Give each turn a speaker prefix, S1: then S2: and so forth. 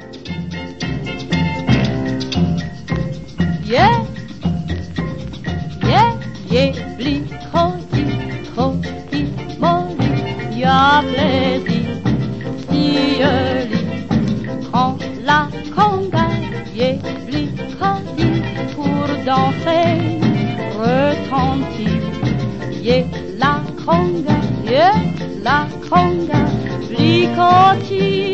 S1: Yeah, yeah, yeah, bli, croti, croti, molli, y'a plaisir, si prends la conga, yeah, bli, croti, pour danser, retentir, yeah, la conga, bli, croti.